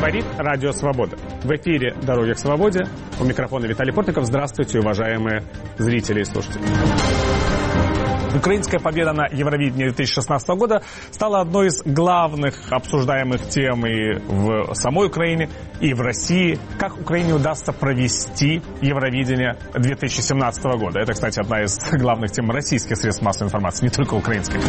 Говорит Радио Свобода. В эфире «Дороги к свободе». У микрофона Виталий Портников. Здравствуйте, уважаемые зрители и слушатели. Украинская победа на Евровидении 2016 года стала одной из главных обсуждаемых тем и в самой Украине, и в России. Как Украине удастся провести Евровидение 2017 года? Это, кстати, одна из главных тем российских средств массовой информации, не только украинской.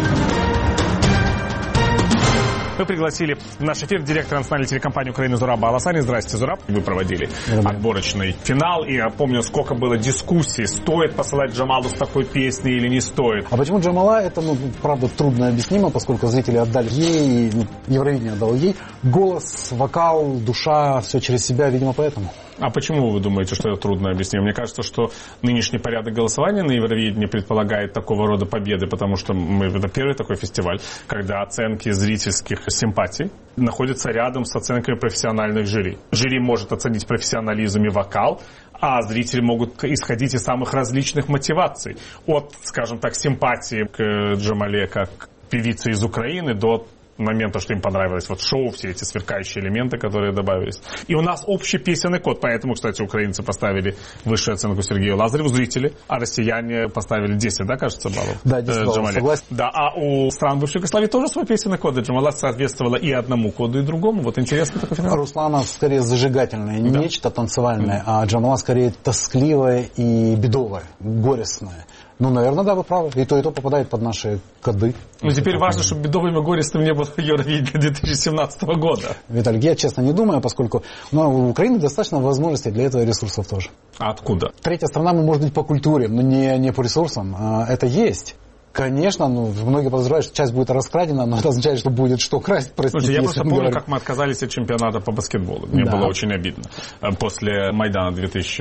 Мы пригласили в наш эфир директора национальной телекомпании Украины Зураба Аласани. Здрасте, Зураб. Вы проводили отборочный финал, и я помню, сколько было дискуссий, стоит посылать Джамалу с такой песней или не стоит. А почему Джамала? Это, правда, трудно объяснимо, поскольку зрители отдали ей, Евровидение отдало ей. Голос, вокал, душа, все через себя, видимо, поэтому. А почему вы думаете, что это трудно объяснить? Мне кажется, что нынешний порядок голосования на Евровидении предполагает такого рода победы, потому что это первый такой фестиваль, когда оценки зрительских симпатий находятся рядом с оценками профессиональных жюри. Жюри может оценить профессионализм и вокал, а зрители могут исходить из самых различных мотиваций. От, скажем так, симпатии к Джамале как певице из Украины до момента, что им понравилось шоу, все эти сверкающие элементы, которые добавились. И у нас общий песенный код, поэтому, кстати, украинцы поставили высшую оценку Сергею Лазареву, зрители, а россияне поставили 10, да, кажется, баллов? Да, 10 баллов, согласен. Да, а у стран бывшей Югославии тоже свой песенный код, и Джамала соответствовала и одному коду, и другому. Вот интересно такой феномен. Руслана скорее зажигательное, да. Нечто танцевальное, а Джамала скорее тоскливое и бедовое, горестное. Наверное, да, вы правы. И то попадает под наши коды. Теперь важно, чтобы бедовым и горестным не было Евровидения 2017 года. Виталий, я честно не думаю, поскольку у Украины достаточно возможностей для этого ресурсов тоже. А откуда? Третья страна, может быть, по культуре, но не по ресурсам. Это есть. Конечно, многие подозревают, что часть будет раскрадена, но это означает, что будет что красть, простите. Слушайте, я просто помню, как мы отказались от чемпионата по баскетболу. Мне было очень обидно. После Майдана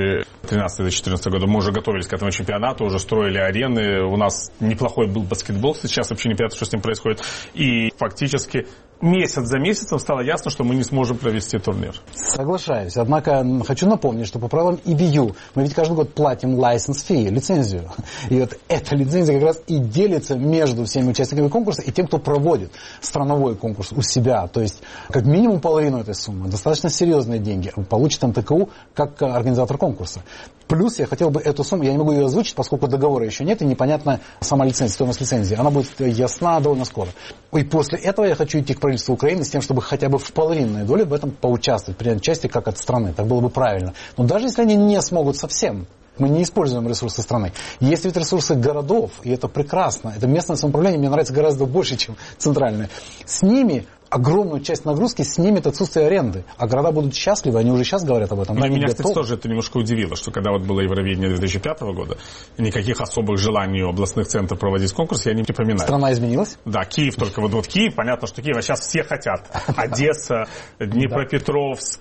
2013-2014 года мы уже готовились к этому чемпионату, уже строили арены. У нас неплохой был баскетбол, сейчас вообще непонятно, что с ним происходит. И фактически месяц за месяцем стало ясно, что мы не сможем провести турнир. Соглашаюсь. Однако хочу напомнить, что по правилам EBU мы ведь каждый год платим license fee, лицензию. И вот эта лицензия как раз и делится между всеми участниками конкурса и тем, кто проводит страновой конкурс у себя. То есть как минимум половину этой суммы, достаточно серьезные деньги, получит МТКУ как организатор конкурса. Плюс я хотел бы эту сумму, я не могу ее озвучить, поскольку договора еще нет и непонятна сама лицензия, стоимость лицензии. Она будет ясна довольно скоро. И после этого я хочу идти к правительству Украины с тем, чтобы хотя бы в половинной доле в этом поучаствовать, принять участие как от страны. Так было бы правильно. Но даже если они не смогут совсем, мы не используем ресурсы страны. Есть ведь ресурсы городов, и это прекрасно. Это местное самоуправление мне нравится гораздо больше, чем центральное. С ними огромную часть нагрузки снимет отсутствие аренды. А города будут счастливы, они уже сейчас говорят об этом. Но меня, кстати, тоже это немножко удивило, что когда было Евровидение 2005 года, никаких особых желаний у областных центров проводить конкурс я не припоминаю. Страна изменилась? Да, Киев только. Вот Киев, понятно, что Киев, а сейчас все хотят. Одесса, Днепропетровск,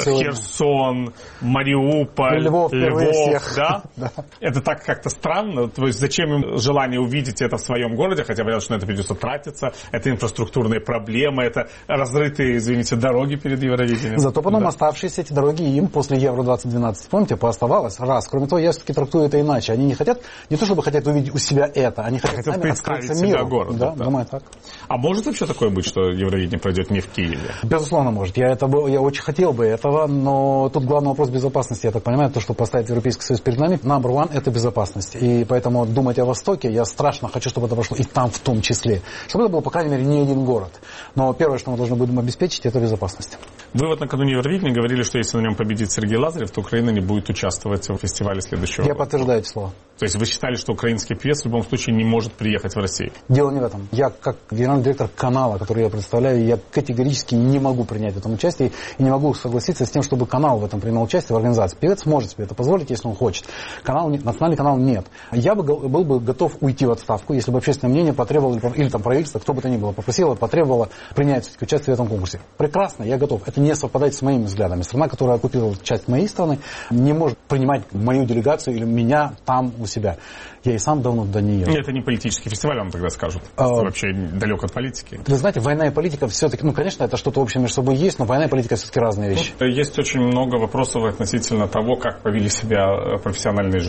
Херсон, Мариуполь, Львов, да? Это так как-то странно. То есть зачем им желание увидеть это в своем городе, хотя понятно, что на это придется тратиться, это инфраструктурные проблемы, это разрытые, извините, дороги перед Евровидением. Зато потом оставшиеся эти дороги им после Евро-2012, помните, пооставалось раз. Кроме того, я все-таки трактую это иначе. Они не хотят, не то чтобы хотят увидеть у себя это, они хотят представить себя город. Да, думаю так. А может вообще такое быть, что Евровидение пройдет не в Киеве? Безусловно, может. Я очень хотел бы этого, но тут главный вопрос безопасности, я так понимаю, то, что поставит Европейский Союз перед нами, number one, это безопасность. И поэтому думать о Востоке, я страшно хочу, чтобы это прошло и там в том числе. Чтобы это был, по крайней мере, не один город. Но первое, что мы должны будем обеспечить, это безопасность. Вы накануне Евровидения говорили, что если на нем победит Сергей Лазарев, то Украина не будет участвовать в фестивале следующего года. Я подтверждаю эти слова. То есть вы считали, что украинский певец в любом случае не может приехать в Россию? Дело не в этом. Я, как генеральный директор канала, который я представляю, я категорически не могу принять в этом участие и не могу согласиться с тем, чтобы канал в этом принимал участие в организации. Певец может себе это позволить, если он хочет. Национальный канал нет. Я был бы готов уйти в отставку, если бы общественное мнение потребовало, или правительство, кто бы то ни было, попросило, потребовало принять участие в этом конкурсе. Прекрасно, я готов. Это не совпадает с моими взглядами. Страна, которая оккупировала часть моей страны, не может принимать мою делегацию или меня там у себя. Я и сам давно туда не езжу. Это не политический фестиваль, вам тогда скажут. Вообще далек от политики. Вы знаете, война и политика все-таки, конечно, это что-то общее между собой есть, но война и политика все-таки разные вещи. Есть очень много вопросов относительно того, как повели себя профессиональные жюри.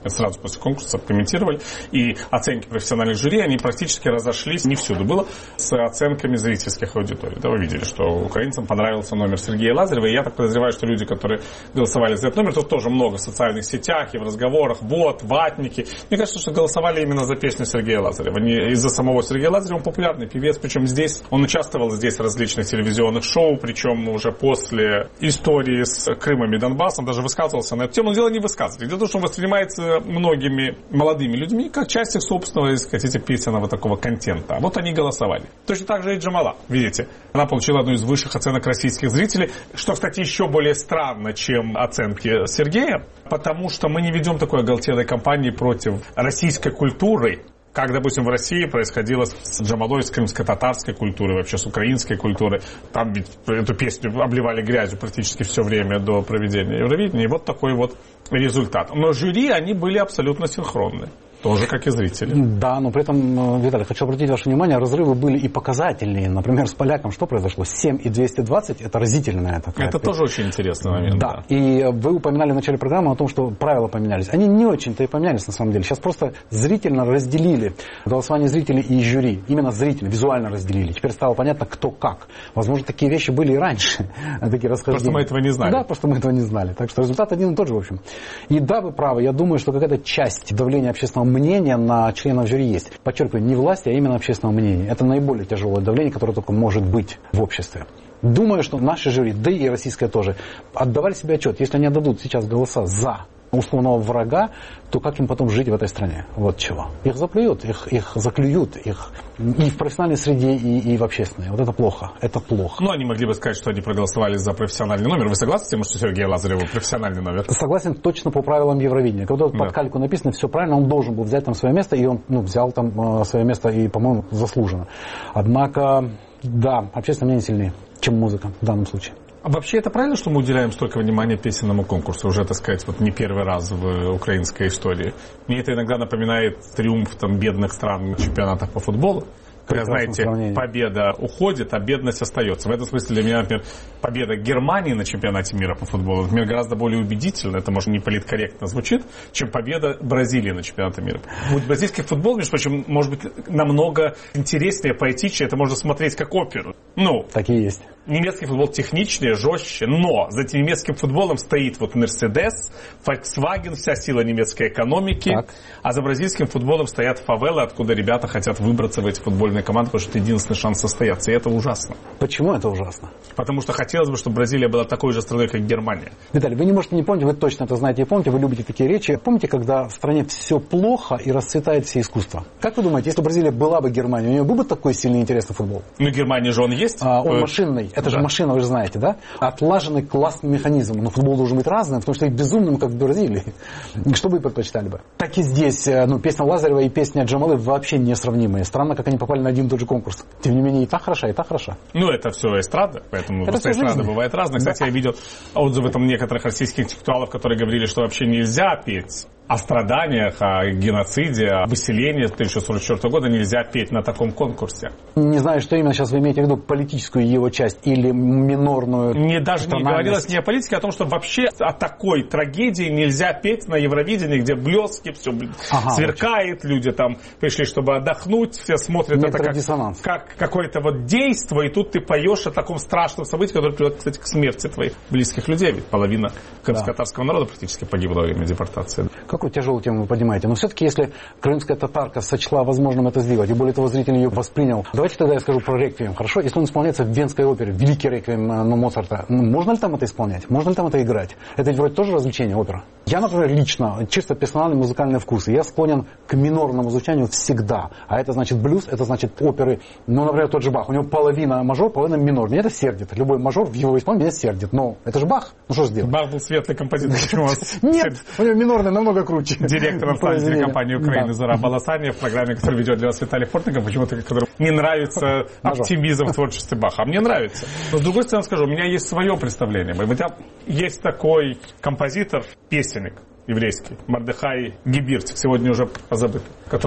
сразу после конкурса комментировали. И оценки профессиональных жюри, они практически разошлись, не всюду было, с оценками зрительских аудиторий. Да, вы видели, что украинцам понравился номер Сергея Лазарева. И я так подозреваю, что люди, которые голосовали за этот номер, тут тоже много в социальных сетях и в разговорах, ватники. Мне кажется, что голосовали именно за песню Сергея Лазарева. Не из-за самого Сергея Лазарева, он популярный певец, причем здесь, он участвовал здесь в различных телевизионных шоу, причем уже после истории с Крымом и Донбассом, даже высказывался на эту тему. Но дело не высказывается. Дело в том, что он воспринимается многими молодыми людьми как часть их собственного, если хотите, песенного такого контента. Вот они голосовали. Точно так же и Джамала. Видите, она получила одну из высших оценок российских зрителей, что, кстати, еще более странно, чем оценки Сергея, потому что мы не ведем такой оголтелой кампании против российской культуры, как, допустим, в России происходило с Джамалой, с крымско-татарской культурой, вообще с украинской культурой. Там ведь эту песню обливали грязью практически все время до проведения Евровидения. И вот такой вот результат. Но жюри, они были абсолютно синхронны. Тоже, как и зрители. Да, но при этом, Виталий, хочу обратить ваше внимание, разрывы были и показательные. Например, с поляком что произошло? 7 и 220, это разительная такая. Это тоже очень интересный момент. Да. И вы упоминали в начале программы о том, что правила поменялись. Они не очень-то и поменялись на самом деле. Сейчас просто зрительно разделили голосование зрителей и жюри. Именно зрительно, визуально разделили. Теперь стало понятно, кто как. Возможно, такие вещи были и раньше. Такие расхождения. Просто мы этого не знали. Да, просто мы этого не знали. Так что результат один и тот же, в общем. И да, вы правы. Я думаю, что какая-то часть давления общественного мнения на членов жюри есть. Подчеркиваю, не власти, а именно общественного мнения. Это наиболее тяжелое давление, которое только может быть в обществе. Думаю, что наши жюри, да и российское тоже, отдавали себе отчет. Если они отдадут сейчас голоса за условного врага, то как им потом жить в этой стране? Вот чего. Их заплюют, их заклюют, их и в профессиональной среде, и в общественной. Вот это плохо. Это плохо. Ну, они могли бы сказать, что они проголосовали за профессиональный номер. Вы согласны с тем, что Сергей Лазарев профессиональный номер? Согласен точно по правилам Евровидения. Когда под кальку написано все правильно, он должен был взять там свое место, и он взял там свое место, и, по-моему, заслуженно. Однако, да, общественное мнение сильнее, чем музыка в данном случае. А вообще это правильно, что мы уделяем столько внимания песенному конкурсу? Уже, так сказать, вот не первый раз в украинской истории. Мне это иногда напоминает триумф там бедных стран на чемпионатах по футболу. Когда, знаете, победа уходит, а бедность остается. В этом смысле для меня, например, победа Германии на чемпионате мира по футболу, например, гораздо более убедительна, это, может, не политкорректно звучит, чем победа Бразилии на чемпионате мира. Вот бразильский футбол, между прочим, может быть намного интереснее, поэтичнее, это можно смотреть как оперу. Ну, так и есть. Немецкий футбол техничнее, жестче, но за этим немецким футболом стоит вот Мерседес, Volkswagen, вся сила немецкой экономики, так. А за бразильским футболом стоят фавелы, откуда ребята хотят выбраться в эти футбольные команды, потому что это единственный шанс состояться, и это ужасно. Почему это ужасно? Потому что хотелось бы, чтобы Бразилия была такой же страной, как Германия. Виталий, вы не можете не помнить, вы точно это знаете и помните, вы любите такие речи. Помните, когда в стране все плохо и расцветает все искусство? Как вы думаете, если Бразилия была бы Германией, у нее был бы такой сильный интересный футбол? Ну, Германия же он есть. Он машинный. Это же машина, вы же знаете, да? Отлаженный классный механизм. Но футбол должен быть разным, потому что их безумным, как в Бразилии. Что вы предпочитали бы? Так и здесь, песня Лазарева и песня Джамалы вообще несравнимые. Странно, как они попали на один и тот же конкурс. Тем не менее, и та хороша, и та хороша. Ну, это все эстрада, поэтому эстрада бывает разная. Кстати, я видел отзывы там некоторых российских интеллектуалов, которые говорили, что вообще нельзя петь о страданиях, о геноциде, о выселении 1944 года нельзя петь на таком конкурсе. Не знаю, что именно сейчас вы имеете в виду, политическую его часть или минорную. Мне даже не говорилось не о политике, а о том, что вообще о такой трагедии нельзя петь на Евровидении, где блески, все сверкает, люди там пришли, чтобы отдохнуть, все смотрят это как какое-то вот действо, и тут ты поешь о таком страшном событии, которое приводит, кстати, к смерти твоих близких людей, ведь половина крымско-татарского народа практически погибла во время депортации. Какую тяжелую тему вы поднимаете? Но все-таки, если крымская татарка сочла возможным это сделать, и более того, зритель ее воспринял, давайте тогда я скажу про реквием, хорошо? Если он исполняется в Венской опере, великий реквием Моцарта, можно ли там это исполнять? Можно ли там это играть? Это ведь вроде тоже развлечение, опера. Я, например, лично, чисто персональный музыкальный вкус, я склонен к минорному звучанию всегда. А это значит блюз, это значит оперы, например, тот же Бах, у него половина мажор, половина минор. Меня это сердит. Любой мажор в его исполнении меня сердит. Но это же Бах. Ну что же сделать? Бах был светлый композитор. Почему у вас... Нет, у него минорный намного круче. Директор национальной телекомпании Украины Зора Баласани в программе, которую ведет для вас Виталий Фортников, почему-то которому не нравится оптимизм в творчестве Баха. А мне нравится. Но с другой стороны скажу, у меня есть свое представление. У меня есть такой композитор, песенник еврейский, Мардехай Гибиртик, сегодня уже позабытый, который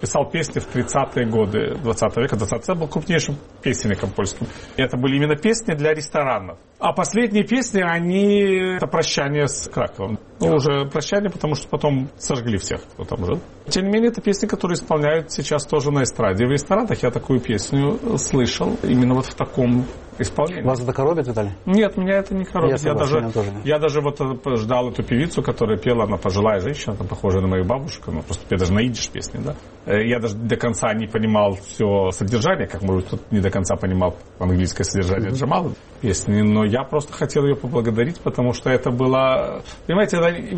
писал песни в 30-е годы 20 века. 20 был крупнейшим песенником польским. И это были именно песни для ресторанов. А последние песни, это прощание с Краковом. Уже прощание, потому что потом сожгли всех, кто там жил. Тем не менее, это песни, которые исполняют сейчас тоже на эстраде. В ресторанах я такую песню слышал именно вот в таком исполнении. Вас это коробит, Виталий? Нет, меня это не коробит. Я даже вот ждал эту певицу, которая пела, она пожилая женщина, там, похожая на мою бабушку, но просто я даже на идиш песни, да. Я даже до конца не понимал все содержание, как, может быть, тут не до конца понимал английское содержание Джамала песни, но я просто хотел ее поблагодарить, потому что это было... Понимаете,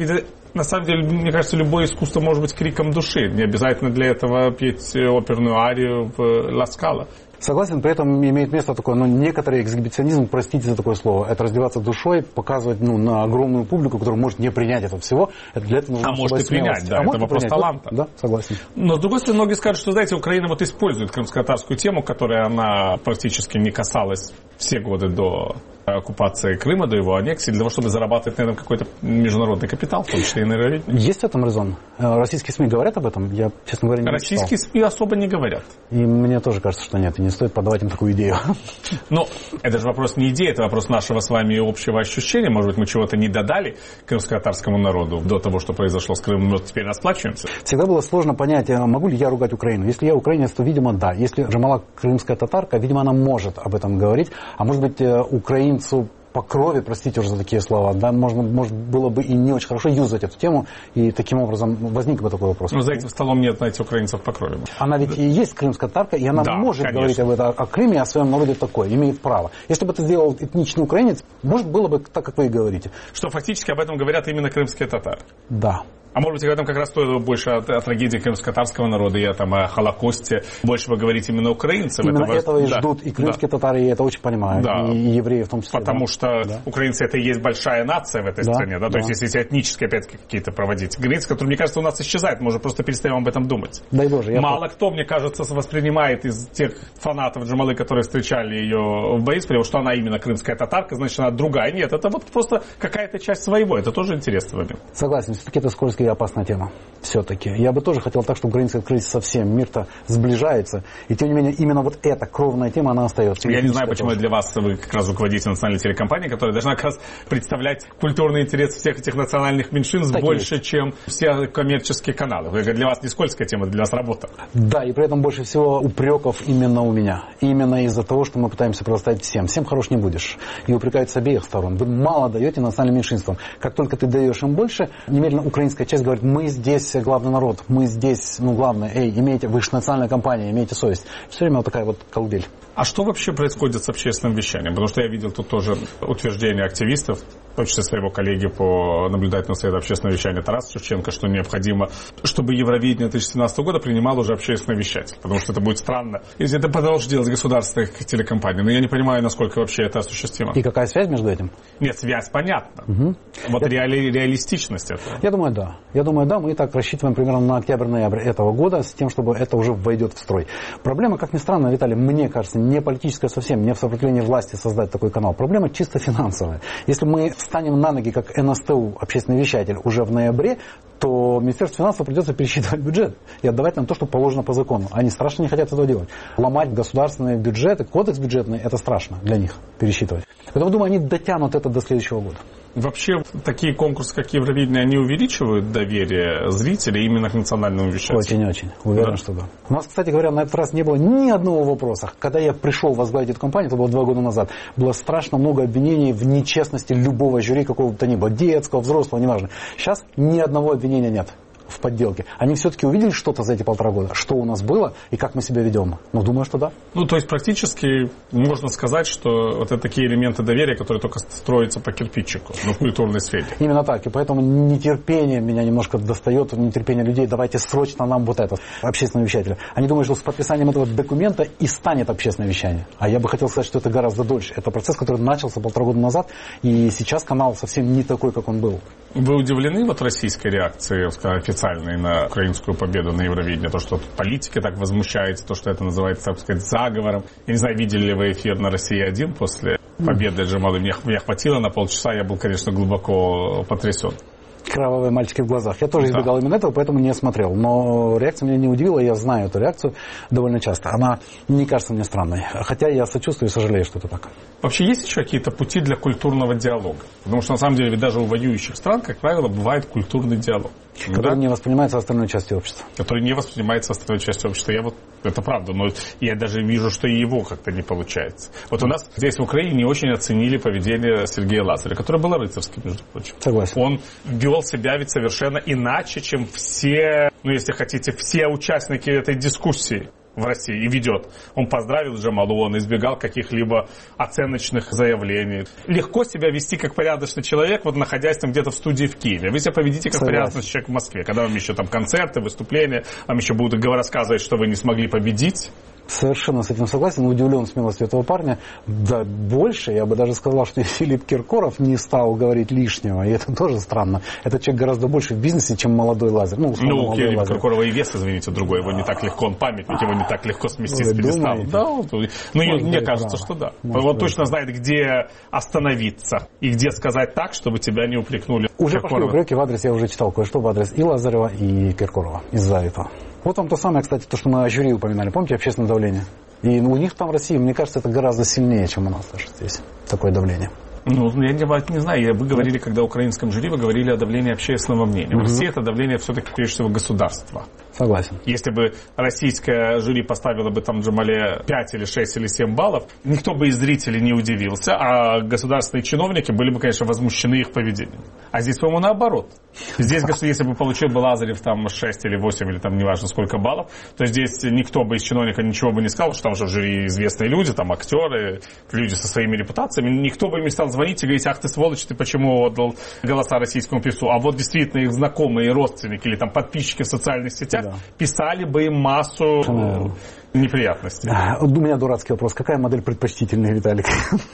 на самом деле, мне кажется, любое искусство может быть криком души. Не обязательно для этого петь оперную арию в «Ла Скала». Согласен, при этом имеет место такое, некоторый эксгибиционизм, простите за такое слово, это раздеваться душой, показывать, на огромную публику, которая может не принять этого всего. Это для этого нужно может и принять, да, это вопрос таланта. Да, согласен. Но, с другой стороны, многие скажут, что, знаете, Украина вот использует крымско-татарскую тему, которая она практически не касалась все годы до оккупации Крыма, до его аннексии, для того, чтобы зарабатывать на этом какой-то международный капитал, в том числе и на Евровидении. Есть в этом резон? Российские СМИ говорят об этом? Я, честно говоря, не читал. Российские СМИ особо не говорят. И мне тоже кажется, что нет, и не стоит подавать им такую идею. Но это же вопрос не идеи, это вопрос нашего с вами общего ощущения. Может быть, мы чего-то не додали крымско-татарскому народу до того, что произошло с Крымом, но теперь расплачиваемся. Всегда было сложно понять, могу ли я ругать Украину. Если я украинец, то, видимо, да. Если Джамала крымская татарка, видимо, она может об этом говорить. А может быть, украинцу по крови, простите уже за такие слова, да, может было бы и не очень хорошо юзать эту тему, и таким образом возник бы такой вопрос. Но за этим столом нет, знаете, украинцев по крови. Она ведь и есть крымская татарка, и она может говорить о Крыме, о своем народе такое, имеет право. Если бы это сделал этничный украинец, может, было бы так, как вы и говорите. Что фактически об этом говорят именно крымские татары. Да. А может быть, в этом как раз стоило больше о трагедии крымско-татарского народа и о Холокосте. Больше вы говорите именно украинцам. Именно этого и ждут и крымские татары, и это очень понимают, и евреи в том числе. Потому что украинцы это и есть большая нация в этой стране. Да? То есть, если этнические, опять-таки, какие-то проводить границы, которые, мне кажется, у нас исчезают, мы уже просто перестаем об этом думать. Дай Боже. Мало кто, мне кажется, воспринимает из тех фанатов Джамалы, которые встречали ее в Борисполе, что она именно крымская татарка, значит, она другая. Нет, это вот просто какая-то часть своего. Это тоже интересный момент. Согласен. Все-таки это скользкая и опасная тема. Все-таки. Я бы тоже хотел так, чтобы границы открылись совсем. Мир-то сближается. И тем не менее, именно вот эта кровная тема, она остается. Я не знаю, почему для вас, вы как раз руководитель национальной телекомпании, которая должна как раз представлять культурный интерес всех этих национальных меньшинств так больше, чем все коммерческие каналы. Для вас не скользкая тема, для вас работа. Да, и при этом больше всего упреков именно у меня. Именно из-за того, что мы пытаемся предоставить всем. Всем хорош не будешь. И упрекают с обеих сторон. Вы мало даете национальным меньшинствам. Как только ты даешь им больше, немедленно украинская часть говорит, мы здесь главный народ, мы здесь, главное, имейте, вы же национальная компания, имейте совесть. Все время вот такая вот колыбель. А что вообще происходит с общественным вещанием? Потому что я видел тут тоже утверждение активистов, в том числе своего коллеги по наблюдательному совету общественного вещания Тараса Шевченко, что необходимо, чтобы Евровидение 2017 года принимал уже общественный вещатель. Потому что это будет странно, если это продолжит делать государственные телекомпании. Но я не понимаю, насколько вообще это осуществимо. И какая связь между этим? Нет, связь понятна. Угу. Вот реалистичность этого. Я думаю, да. Мы и так рассчитываем примерно на октябрь-ноябрь этого года с тем, чтобы это уже войдет в строй. Проблема, как ни странно, Виталий, мне кажется, не политическая совсем, не в сопротивлении власти создать такой канал. Проблема чисто финансовая. Если мы встанем на ноги, как НСТУ, общественный вещатель, уже в ноябре, то Министерству финансов придется пересчитывать бюджет и отдавать нам то, что положено по закону. Они страшно не хотят этого делать. Ломать государственные бюджеты, кодекс бюджетный, это страшно для них пересчитывать. Поэтому, думаю, они дотянут это до следующего года. Вообще, такие конкурсы, как Евровидение, они увеличивают доверие зрителей именно к национальному вещателю? Очень-очень. Уверен, что да. У нас, кстати говоря, на этот раз не было ни одного вопроса. Когда я пришел возглавить эту компанию, это было 2 года назад, было страшно много обвинений в нечестности любого жюри, какого-то ни было, детского, взрослого, неважно. Сейчас ни одного обвинения нет в подделке. Они все-таки увидели что-то за эти 1,5 года, что у нас было и как мы себя ведем. Думаю, что да. То есть практически можно сказать, что вот это такие элементы доверия, которые только строятся по кирпичику, в культурной сфере. Именно так. И поэтому нетерпение меня немножко достает, нетерпение людей. Давайте срочно нам вот это, общественное вещатель. Они думают, что с подписанием этого документа и станет общественное вещание. А я бы хотел сказать, что это гораздо дольше. Это процесс, который начался 1,5 года назад, и сейчас канал совсем не такой, как он был. Вы удивлены российской реакцией, официальной на украинскую победу на Евровидении? То, что политики так возмущаются, то, что это называется, так сказать, заговором. Я не знаю, видели ли вы эфир на «Россия-1» после победы Джамалы? Меня хватило на полчаса, я был, конечно, глубоко потрясен. Кровавые мальчики в глазах. Я тоже избегал именно этого, поэтому не смотрел. Но реакция меня не удивила, я знаю эту реакцию довольно часто. Она не кажется мне странной. Хотя я сочувствую и сожалею, что это так. Вообще есть еще какие-то пути для культурного диалога? Потому что на самом деле ведь даже у воюющих стран, как правило, бывает культурный диалог. Который не воспринимается остальной частью общества. Который не воспринимается остальной частью общества. Это правда, но я даже вижу, что и его как-то не получается. Вот у нас здесь в Украине не очень оценили поведение Сергея Лазаря, который был рыцарским, между прочим. Согласен. Он вел себя ведь совершенно иначе, чем все, если хотите, все участники этой дискуссии в России и ведет. Он поздравил Джамалу, он избегал каких-либо оценочных заявлений. Легко себя вести как порядочный человек, вот находясь там где-то в студии в Киеве. Вы себя поведите как порядочный человек в Москве, когда вам еще там концерты, выступления, вам еще будут рассказывать, что вы не смогли победить. Совершенно с этим согласен, удивлен смелостью этого парня. Да больше, я бы даже сказал, что и Филипп Киркоров не стал говорить лишнего, и это тоже странно. Этот человек гораздо больше в бизнесе, чем молодой Лазарь. У Филиппа Киркорова и вес, извините, другой, его не так легко, он памятник, его не так легко сместить с пьедестала. Мне кажется, что да. Он точно знает, где остановиться и где сказать так, чтобы тебя не упрекнули. Уже пошли упреки в адрес, я уже читал кое-что в адрес и Лазарева, и Киркорова из-за этого. Вот вам то самое, кстати, то, что мы о жюри упоминали. Помните, общественное давление? И у них там в России, мне кажется, это гораздо сильнее, чем у нас даже здесь. Такое давление. Я не знаю, вы говорили, когда о украинском жюри, вы говорили о давлении общественного мнения. В России это давление все-таки, прежде всего, государства. Согласен. Если бы российское жюри поставило бы там Джамале 5 или 6 или 7 баллов, никто бы из зрителей не удивился, а государственные чиновники были бы, конечно, возмущены их поведением. А здесь, по-моему, наоборот. Здесь, если бы получил бы Лазарев там 6 или 8 или там неважно сколько баллов, то здесь никто бы из чиновников ничего бы не сказал, что там же в жюри известные люди, там актеры, люди со своими репутациями. Никто бы им не стал звонить и говорить: ах ты сволочь, ты почему отдал голоса российскому певцу? А вот действительно их знакомые, родственники или там подписчики в социальных сетях писали бы им массу неприятностей. У меня дурацкий вопрос. Какая модель предпочтительная, Виталик?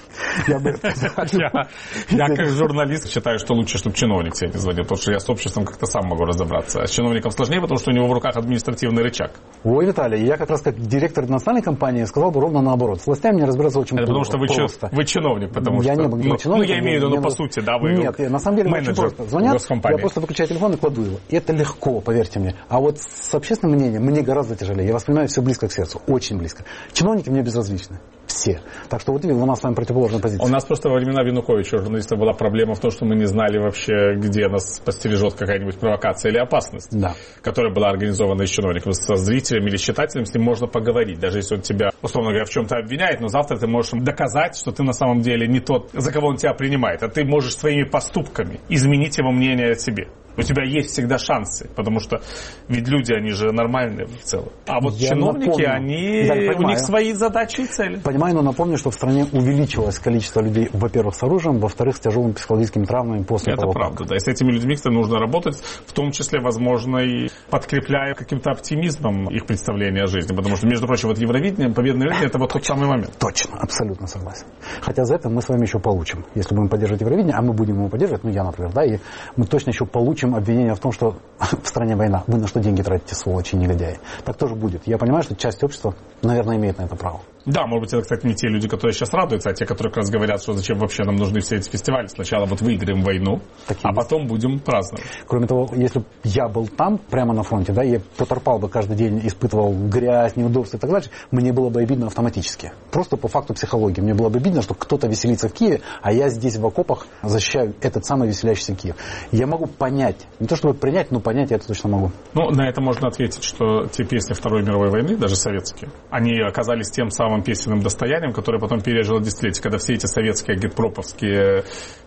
Я как журналист считаю, что лучше, чтобы чиновник тебе не звонил, потому что я с обществом как-то сам могу разобраться. А с чиновником сложнее, потому что у него в руках административный рычаг. Ой, Виталий, я как раз как директор национальной компании сказал бы ровно наоборот. С властями не разбираться очень просто. Это потому что вы чиновник, потому что... Я не был чиновником. Я имею в виду, по сути, да, вы Нет, на самом деле очень просто. Звонят, я просто выключаю телефон и кладу его. И это легко, поверьте мне. А вот с общественным мнением мне гораздо тяжелее. Я воспринимаю все близко к сердцу, очень близко. Чиновники мне безразличны. Все. Так что вот видел, у нас с вами противоположная позиция. У нас просто во времена Януковича у журналистов была проблема в том, что мы не знали вообще, где нас постережет какая-нибудь провокация или опасность, которая была организована из чиновников. Со зрителем или с читателем с ним можно поговорить. Даже если он тебя, условно говоря, в чем-то обвиняет, но завтра ты можешь доказать, что ты на самом деле не тот, за кого он тебя принимает, а ты можешь своими поступками изменить его мнение о тебе. У тебя есть всегда шансы, потому что ведь люди, они же нормальные в целом. А вот чиновники, у них свои задачи и цели. Понимаю, но напомню, что в стране увеличилось количество людей, во-первых, с оружием, во-вторых, с тяжелыми психологическими травмами после того. Это правда, да. И с этими людьми, кстати, нужно работать, в том числе, возможно, и подкрепляя каким-то оптимизмом их представление о жизни. Потому что, между прочим, вот Евровидение, победное Евровидение, это вот тот самый момент. Точно, абсолютно согласен. Хотя за это мы с вами еще получим. Если будем поддерживать Евровидение, а мы будем его поддерживать, я, например, и мы точно еще получим обвинение в том, что в стране война. Вы на что деньги тратите, сволочи, негодяи? Так тоже будет. Я понимаю, что часть общества, наверное, имеет на это право. Да, может быть, это, кстати, не те люди, которые сейчас радуются, а те, которые как раз говорят, что зачем вообще нам нужны все эти фестивали. Сначала вот выиграем войну, а потом будем праздновать. Кроме того, если бы я был там, прямо на фронте, я потерпал бы каждый день, испытывал грязь, неудобства и так дальше, мне было бы обидно автоматически. Просто по факту психологии. Мне было бы обидно, что кто-то веселится в Киеве, а я здесь в окопах защищаю этот самый веселящийся Киев. Я могу понять, не то чтобы принять, но понять я это точно могу. На это можно ответить, что те песни Второй мировой войны, даже советские, они оказались тем самым песенным достоянием, которое потом пережило десятилетие, когда все эти советские агитпроповские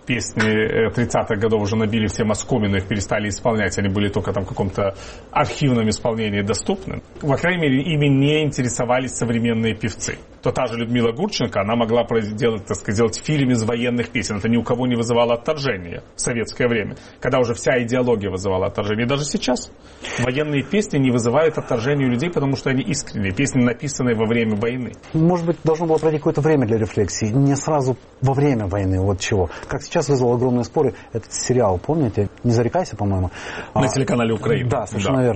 песни 30-х годов уже набили все оскомину, их перестали исполнять, они были только там в каком-то архивном исполнении доступны. По крайней мере, ими не интересовались современные певцы. То та же Людмила Гурченко, она могла сделать фильм из военных песен. Это ни у кого не вызывало отторжения в советское время, когда уже вся идеология вызывала отторжение. И даже сейчас военные песни не вызывают отторжения у людей, потому что они искренние. Песни, написанные во время войны. Может быть, должно было пройти какое-то время для рефлексии. Не сразу во время войны. Вот чего. Как сейчас вызвал огромные споры этот сериал, помните? «Не зарекайся», по-моему. На телеканале «Украина». Да, совершенно верно.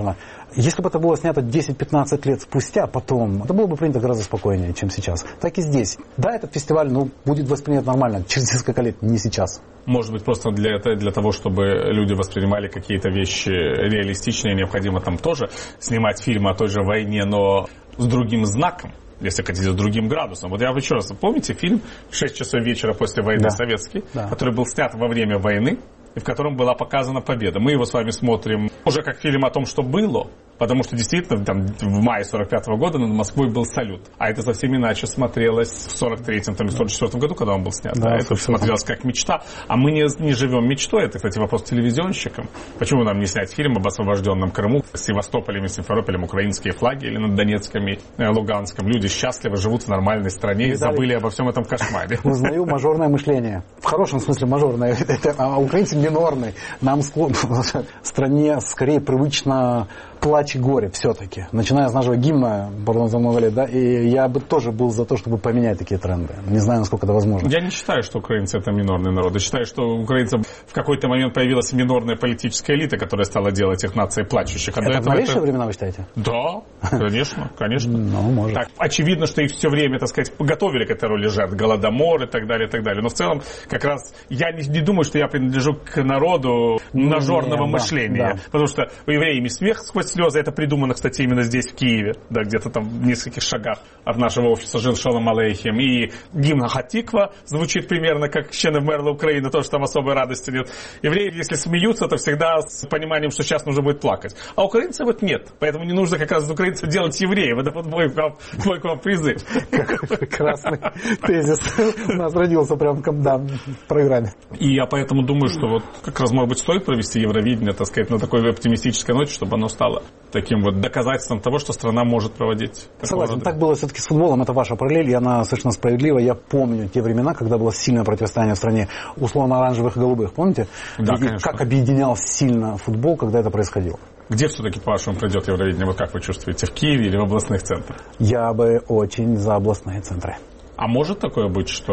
Если бы это было снято 10-15 лет спустя, потом, это было бы принято гораздо спокойнее, чем сейчас. Так и здесь. Да, этот фестиваль будет воспринят нормально через несколько лет, не сейчас. Может быть, просто для того, чтобы люди воспринимали какие-то вещи реалистичные, необходимо там тоже снимать фильмы о той же войне, но с другим знаком, если хотите, с другим градусом. Вот я еще раз, помните фильм «6 часов вечера после войны» советский, который был снят во время войны, и в котором была показана победа. Мы его с вами смотрим уже как фильм о том, что было, потому что действительно там, в мае 45-го года над Москвой был салют. А это совсем иначе смотрелось в 43-м, там, 44-м году, когда он был снят. Да, это смотрелось как мечта. А мы не живем мечтой. Это, кстати, вопрос телевизионщикам. Почему нам не снять фильм об освобожденном Крыму с Севастополем и Симферополем, украинские флаги, или над Донецком и Луганском? Люди счастливы, живут в нормальной стране и забыли обо всем этом кошмаре. Узнаю мажорное мышление. В хорошем смысле мажорное. А украинцы минорный. Нам в стране скорее привычно плач и горе все-таки. Начиная с нашего гимна, пардон, за много лет, да, и я бы тоже был за то, чтобы поменять такие тренды. Не знаю, насколько это возможно. Я не считаю, что украинцы это минорный народ. Я считаю, что у украинцев в какой-то момент появилась минорная политическая элита, которая стала делать их нацией плачущих. А это в новейшие времена, вы считаете? Да, конечно, конечно. Ну, может. Так, очевидно, что их все время, так сказать, готовили к этой роли жертв, голодомор и так далее, и так далее. Но в целом, как раз, я не думаю, что я принадлежу к народу мажорного мышления. Да. Потому что у евреев смех сквозь слезы, это придумано, кстати, именно здесь, в Киеве, да, где-то там в нескольких шагах от нашего офиса жил Шолом Алейхим. И гимн Хатиква звучит примерно как «Ще не вмерла Украина», тоже там особой радости нет. Евреи, если смеются, то всегда с пониманием, что сейчас нужно будет плакать. А украинцев вот нет. Поэтому не нужно как раз из украинцев делать евреев. Это вот мой к вам призыв. Какой прекрасный тезис у нас родился прям в программе. И я поэтому думаю, что вот как раз, может быть, стоит провести Евровидение, так сказать, на такой оптимистической ноте, чтобы оно стало таким вот доказательством того, что страна может проводить. Согласен, так было все-таки с футболом, это ваша параллель, и она совершенно справедлива. Я помню те времена, когда было сильное противостояние в стране условно-оранжевых и голубых, помните? Да, и как объединял сильно футбол, когда это происходило. Где все-таки, по-вашему, пройдет Евровидение? Вот как вы чувствуете, в Киеве или в областных центрах? Я бы очень за областные центры. А может такое быть, что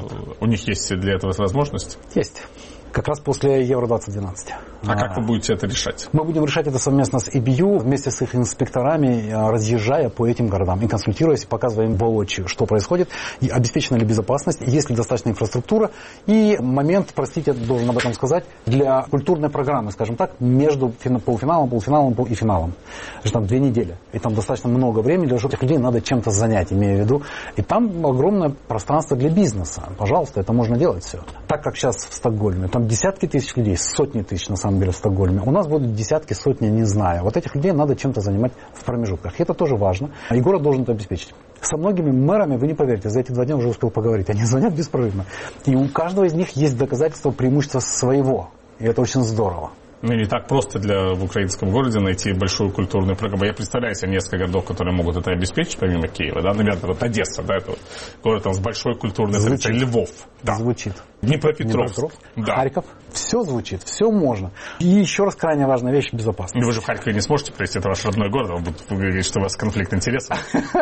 у них есть для этого возможность? Есть. Как раз после Евро-2012. А как вы будете это решать? Мы будем решать это совместно с EBU, вместе с их инспекторами, разъезжая по этим городам и консультируясь, показывая им воочию, что происходит, и обеспечена ли безопасность, есть ли достаточная инфраструктура, и момент, простите, должен об этом сказать, для культурной программы, скажем так, между полуфиналом, полуфиналом и финалом. Там 2 недели. И там достаточно много времени, для этих людей надо чем-то занять, имея в виду. И там огромное пространство для бизнеса. Пожалуйста, это можно делать все. Так как сейчас в Стокгольме. Там десятки тысяч людей, сотни тысяч на самом деле в Стокгольме. У нас будут десятки, сотни, не знаю. Вот этих людей надо чем-то занимать в промежутках. И это тоже важно. И город должен это обеспечить. Со многими мэрами, вы не поверите, за эти 2 дня уже успел поговорить. Они звонят беспрерывно. И у каждого из них есть доказательства преимущества своего. И это очень здорово. Ну, не так просто в украинском городе найти большую культурную программу. Я представляю себе несколько городов, которые могут это обеспечить, помимо Киева. Да? Наверное, вот Одесса, да, это вот город там, с большой культурной традицией. Львов. Да. Звучит. Днепропетровск. Да. Харьков. Все звучит, все можно. И еще раз крайне важная вещь — безопасность. Вы же в Харькове не сможете провести, это ваш родной город, вам будут говорить, что у вас конфликт интересов.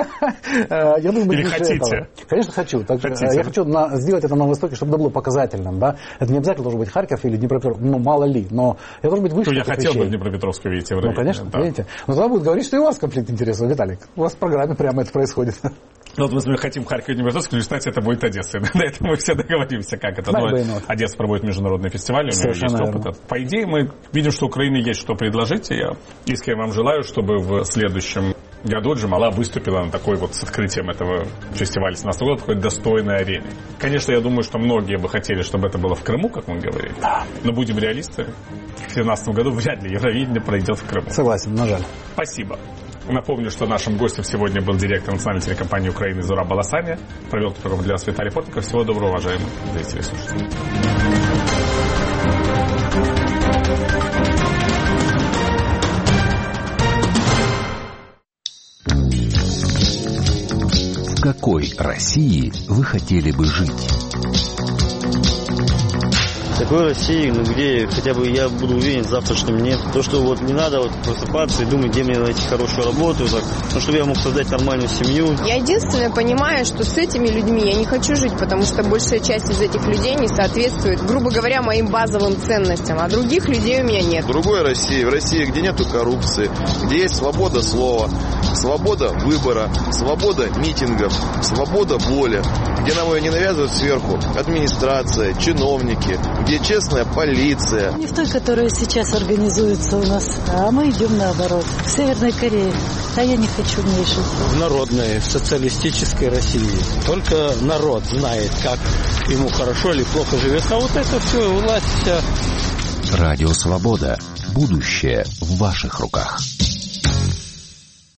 Я думаю, или хотите? Конечно, хочу. Я хочу сделать это на Востоке, чтобы это было показательным. Да? Это не обязательно должен быть Харьков или Днепропетровск, ну, мало ли, но это должен быть выше. Я хотел бы в Днепропетровске видеть Евровидение. Ну, конечно, видите. Но тогда будут говорить, что и у вас конфликт интересов, Виталик. У вас в программе прямо это происходит. Ну, вот мы хотим Харьков и Днепропетровск, но, кстати, это будет Одесса. На этом мы все договоримся, как это. Одесса проводит международный фестиваль, у нее есть опыт. По идее, мы видим, что Украине есть что предложить, и я искренне вам желаю, чтобы в следующем году Джамала выступила на такой вот с открытием этого фестиваля 17 года, такой достойной арене. Конечно, я думаю, что многие бы хотели, чтобы это было в Крыму, как мы говорили. Да. Но будем реалисты, в 2017 году вряд ли Евровидение пройдет в Крыму. Согласен, на жаль. Спасибо. Напомню, что нашим гостем сегодня был директор национальной телекомпании Украины Зураб Баласаня. Провел эту программу для вас Виталий Портников. Всего доброго, уважаемые зрители и слушатели. В какой России вы хотели бы жить? Такой России, где хотя бы я буду уверен в завтрашнем дне. То, что вот не надо вот просыпаться и думать, где мне найти хорошую работу, так, чтобы я мог создать нормальную семью. Я единственное понимаю, что с этими людьми я не хочу жить, потому что большая часть из этих людей не соответствует, грубо говоря, моим базовым ценностям, а других людей у меня нет. В другой России, в России, где нету коррупции, где есть свобода слова, свобода выбора, свобода митингов, свобода воли, где нам ее не навязывают сверху администрация, чиновники, где честная полиция. Не в той, которая сейчас организуется у нас, а мы идем наоборот, к Северной Корее. А я не хочу в ней жить. В народной, социалистической России. Только народ знает, как ему хорошо или плохо живется. А вот это все, власть вся. Радио Свобода. Будущее в ваших руках.